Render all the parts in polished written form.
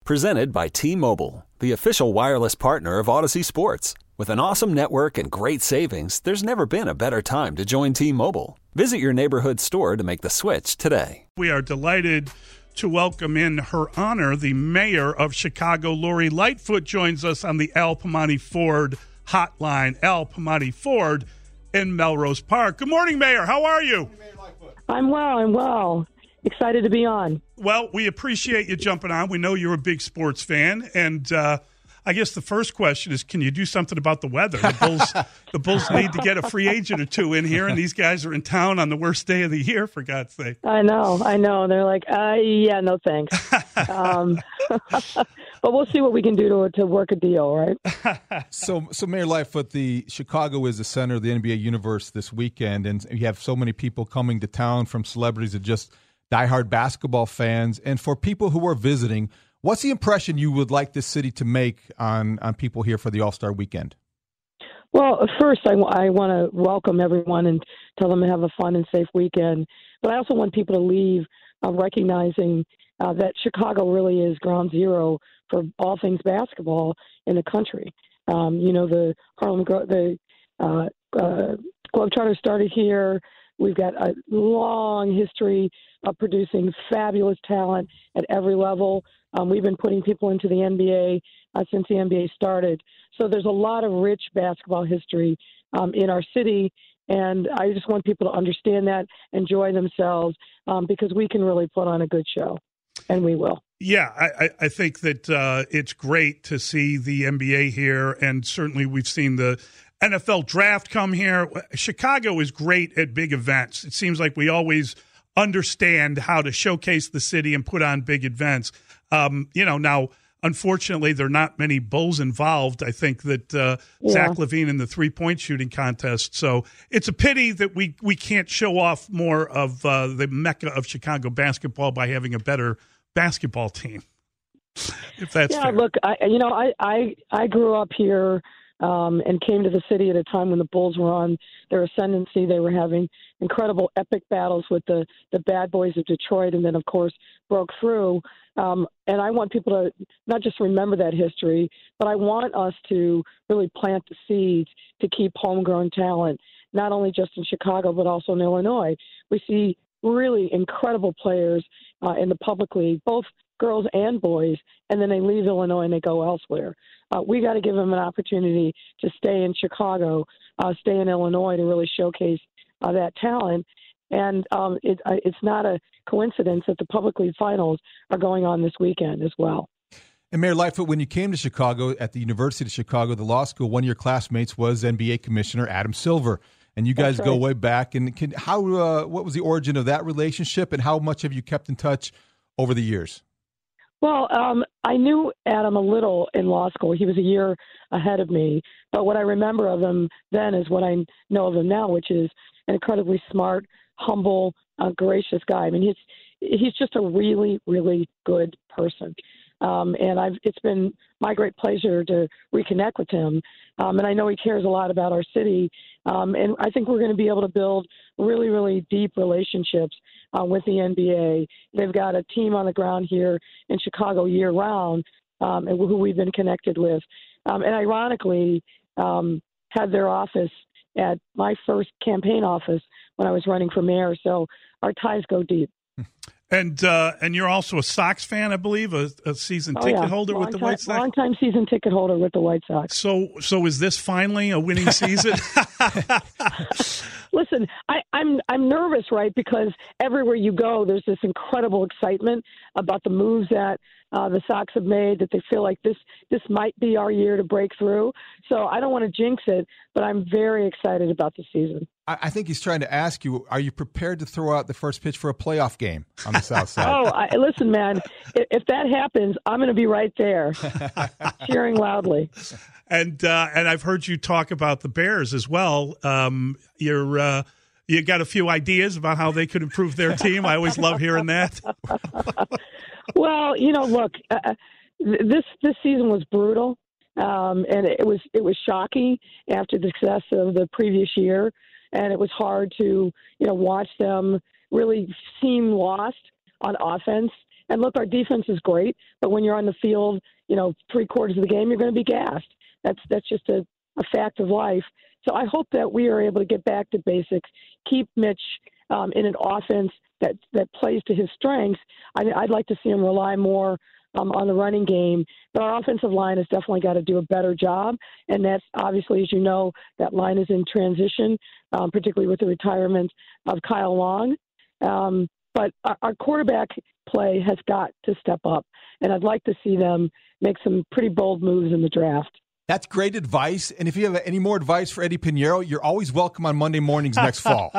Presented by T-Mobile, the official wireless partner of Odyssey Sports. With an awesome network and great savings, there's never been a better time to join T-Mobile. Visit your neighborhood store to make the switch today. We are delighted to welcome in her honor the mayor of Chicago. Lori Lightfoot joins us on the Al Piemonte Ford hotline. Al Piemonte Ford in Melrose Park. Good morning, Mayor. How are you? I'm well. Excited to be on. Well, we appreciate you jumping on. We know you're a big sports fan, and I guess the first question is, can you do something about the weather? The Bulls need to get a free agent or two in here, and these guys are in town on the worst day of the year, for God's sake. I know. They're like, yeah, no thanks. But we'll see what we can do to work a deal, right? So Mayor Lightfoot, Chicago is the center of the NBA universe this weekend, and you have so many people coming to town, from celebrities to just diehard basketball fans. And for people who are visiting, what's the impression you would like this city to make on people here for the All-Star Weekend? Well, first, I want to welcome everyone and tell them to have a fun and safe weekend. But I also want people to leave recognizing that Chicago really is ground zero for all things basketball in the country. The Harlem Globetrotters started here. We've got a long history of producing fabulous talent at every level. We've been putting people into the NBA since the NBA started. So there's a lot of rich basketball history in our city, and I just want people to understand that, enjoy themselves, because we can really put on a good show, and we will. Yeah, I think that it's great to see the NBA here, and certainly we've seen the NFL draft come here. Chicago is great at big events. It seems like we always understand how to showcase the city and put on big events. Now, unfortunately, there are not many Bulls involved. I think that Zach LaVine in the three-point shooting contest. So it's a pity that we can't show off more of the mecca of Chicago basketball by having a better basketball team, if that's fair. Look, I grew up here and came to the city at a time when the Bulls were on their ascendancy. They were having incredible epic battles with the bad boys of Detroit, and then, of course, broke through. And I want people to not just remember that history, but I want us to really plant the seeds to keep homegrown talent, not only just in Chicago, but also in Illinois. We see really incredible players in the public league, both girls and boys, and then they leave Illinois and they go elsewhere. We got to give them an opportunity to stay in Chicago, stay in Illinois, to really showcase that talent. And it's not a coincidence that the public league finals are going on this weekend as well. And Mayor Lightfoot, when you came to Chicago at the University of Chicago, the law school, one of your classmates was NBA Commissioner Adam Silver. And you guys go way back. And what was the origin of that relationship, and how much have you kept in touch over the years? Well, I knew Adam a little in law school. He was a year ahead of me. But what I remember of him then is what I know of him now, which is an incredibly smart, humble, gracious guy. I mean, he's just a really, really good person. And it's been my great pleasure to reconnect with him. And I know he cares a lot about our city. And I think we're going to be able to build really, really deep relationships with the NBA. They've got a team on the ground here in Chicago year-round, and who we've been connected with. And ironically, had their office at my first campaign office when I was running for mayor. So our ties go deep. And you're also a Sox fan, I believe, a season ticket holder with the White Sox? Long-time season ticket holder with the White Sox. So is this finally a winning season? Listen, I'm nervous, right? Because everywhere you go, there's this incredible excitement about the moves that the Sox have made, that they feel like this might be our year to break through. So I don't want to jinx it, but I'm very excited about the season. I think he's trying to ask you, are you prepared to throw out the first pitch for a playoff game on the South Side? Listen, man, if that happens, I'm going to be right there cheering loudly. And I've heard you talk about the Bears as well. You got a few ideas about how they could improve their team. I always love hearing that. Well, look, this season was brutal, and it was shocking after the success of the previous year, and it was hard to watch them really seem lost on offense. And look, our defense is great, but when you're on the field, three-quarters of the game, you're going to be gassed. That's just a fact of life. So I hope that we are able to get back to basics, keep Mitch in an offense that plays to his strengths. I'd like to see him rely more on the running game. But our offensive line has definitely got to do a better job. And that's obviously, as you know, that line is in transition, particularly with the retirement of Kyle Long. But our quarterback play has got to step up. And I'd like to see them make some pretty bold moves in the draft. That's great advice. And if you have any more advice for Eddie Pinheiro, you're always welcome on Monday mornings next fall.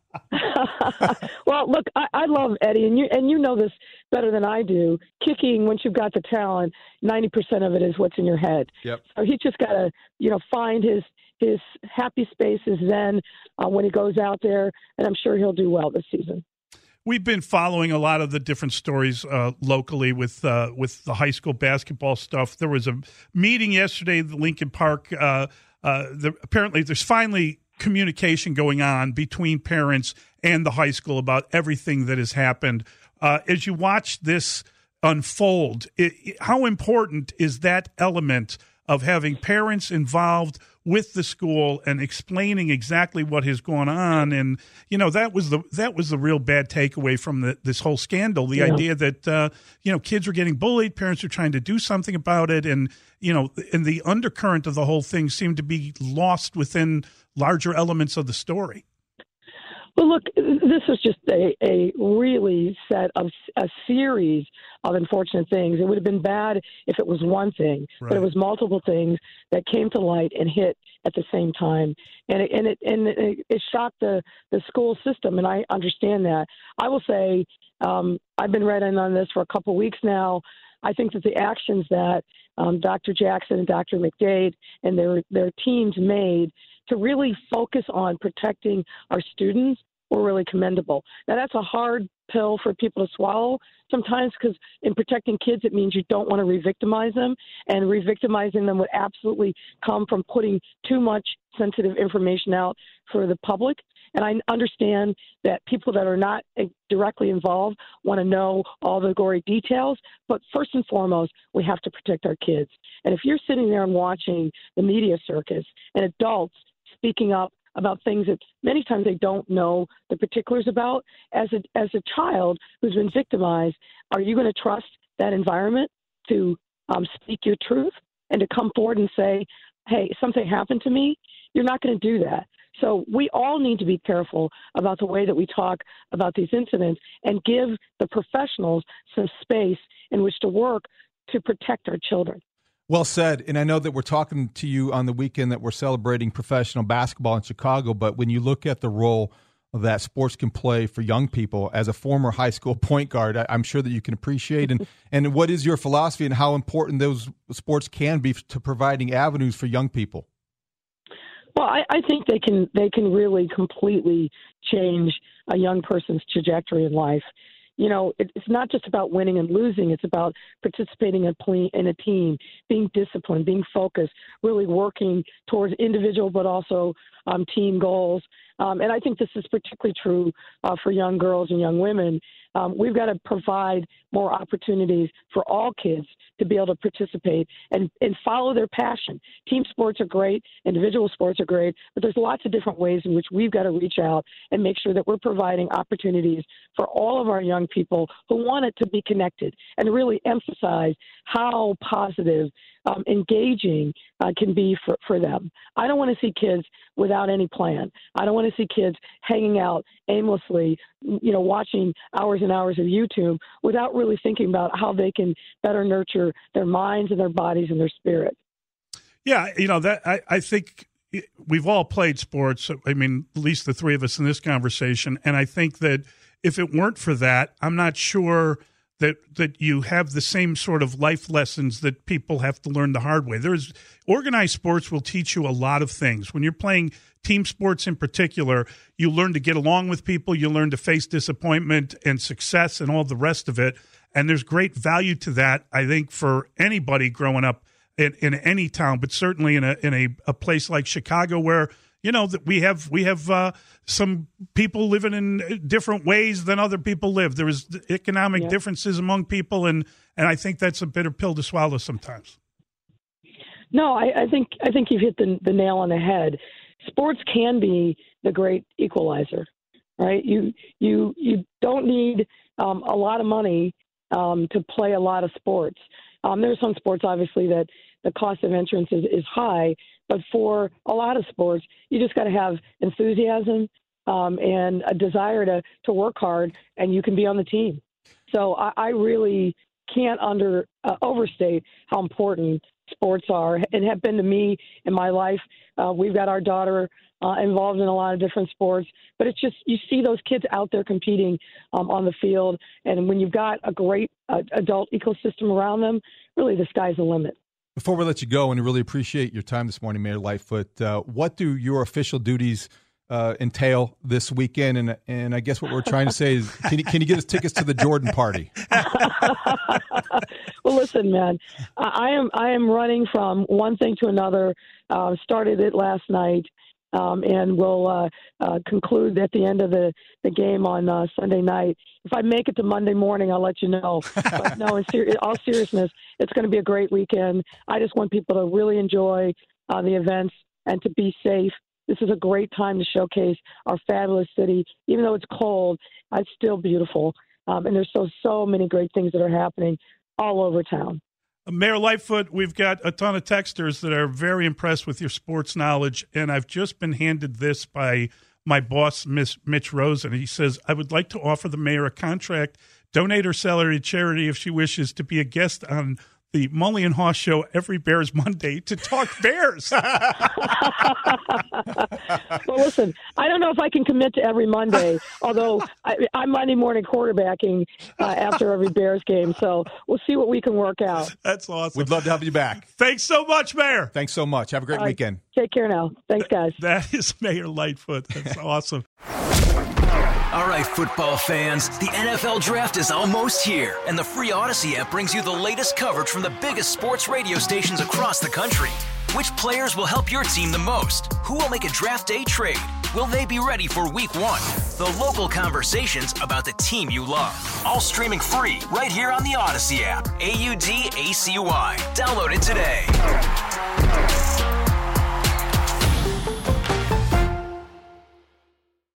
Well, look, I love Eddie, and you know this better than I do. Kicking, once you've got the talent, 90% of it is what's in your head. Yep. So he's just got to, find his happy spaces then when he goes out there, and I'm sure he'll do well this season. We've been following a lot of the different stories locally with the high school basketball stuff. There was a meeting yesterday at the Lincoln Park. Apparently, there's finally communication going on between parents and the high school about everything that has happened. As you watch this unfold, how important is that element of having parents involved with the school and explaining exactly what has gone on? And that was the real bad takeaway from this whole scandal. The idea that kids were getting bullied, parents were trying to do something about it, and the undercurrent of the whole thing seemed to be lost within larger elements of the story. Well, look, this was just a really a series of unfortunate things. It would have been bad if it was one thing, right, but it was multiple things that came to light and hit at the same time. And it shocked the school system, and I understand that. I will say I've been writing on this for a couple of weeks now. I think that the actions that Dr. Jackson and Dr. McDade and their teams made to really focus on protecting our students were really commendable. Now, that's a hard pill for people to swallow sometimes, because in protecting kids, it means you don't want to re-victimize them, and re-victimizing them would absolutely come from putting too much sensitive information out for the public. And I understand that people that are not directly involved want to know all the gory details, but first and foremost, we have to protect our kids. And if you're sitting there and watching the media circus and adults speaking up about things that many times they don't know the particulars about, as a child who's been victimized, are you going to trust that environment to speak your truth and to come forward and say, hey, something happened to me? You're not going to do that. So we all need to be careful about the way that we talk about these incidents and give the professionals some space in which to work to protect our children. Well said. And I know that we're talking to you on the weekend that we're celebrating professional basketball in Chicago, but when you look at the role that sports can play for young people, as a former high school point guard, I'm sure that you can appreciate. And what is your philosophy and how important those sports can be to providing avenues for young people? Well, I think they can really completely change a young person's trajectory in life. It's not just about winning and losing. It's about participating in a team, being disciplined, being focused, really working towards individual but also team goals. And I think this is particularly true for young girls and young women. We've got to provide more opportunities for all kids to be able to participate and follow their passion. Team sports are great, individual sports are great, but there's lots of different ways in which we've got to reach out and make sure that we're providing opportunities for all of our young people who want it to be connected, and really emphasize how positive, engaging can be for them. I don't want to see kids without any plan. I don't want to see kids hanging out aimlessly, watching hours and hours of YouTube without really thinking about how they can better nurture their minds and their bodies and their spirit. Yeah, that I think we've all played sports. I mean, at least the three of us in this conversation. And I think that if it weren't for that, I'm not sure that you have the same sort of life lessons that people have to learn the hard way. Organized sports will teach you a lot of things. When you're playing team sports in particular, you learn to get along with people, you learn to face disappointment and success and all the rest of it. And there's great value to that, I think, for anybody growing up in any town, but certainly in a place like Chicago where that we have some people living in different ways than other people live. There is economic differences among people, and I think that's a bitter pill to swallow sometimes. No, I think you've hit the nail on the head. Sports can be the great equalizer, right? You don't need a lot of money to play a lot of sports. There are some sports, obviously, that the cost of entrance is high, but for a lot of sports, you just got to have enthusiasm and a desire to work hard, and you can be on the team. So I really can't overstate how important sports are and have been to me in my life. We've got our daughter involved in a lot of different sports, but it's just, you see those kids out there competing on the field. And when you've got a great adult ecosystem around them, really the sky's the limit. Before we let you go, and I really appreciate your time this morning, Mayor Lightfoot, what do your official duties entail this weekend? And I guess what we're trying to say is, can you get us tickets to the Jordan party? Well, listen, man, I am running from one thing to another. Started it last night, and we'll conclude at the end of the game on Sunday night. If I make it to Monday morning, I'll let you know. But no, in all seriousness, it's going to be a great weekend. I just want people to really enjoy the events and to be safe. This is a great time to showcase our fabulous city. Even though it's cold, it's still beautiful. And there's so many great things that are happening all over town. Mayor Lightfoot, we've got a ton of texters that are very impressed with your sports knowledge, and I've just been handed this by my boss, Mitch Rosen. He says, I would like to offer the mayor a contract, donate her salary to charity if she wishes to be a guest on the Mully and Haw Show every Bears Monday to talk Bears. Well, listen, I don't know if I can commit to every Monday, although I'm Monday morning quarterbacking after every Bears game. So we'll see what we can work out. That's awesome. We'd love to have you back. Thanks so much, Mayor. Thanks so much. Have a great weekend. Take care now. Thanks, guys. That is Mayor Lightfoot. That's awesome. All right, football fans, the NFL Draft is almost here, and the free Odyssey app brings you the latest coverage from the biggest sports radio stations across the country. Which players will help your team the most? Who will make a draft day trade? Will they be ready for week one? The local conversations about the team you love. All streaming free right here on the Odyssey app. AUDACY. Download it today.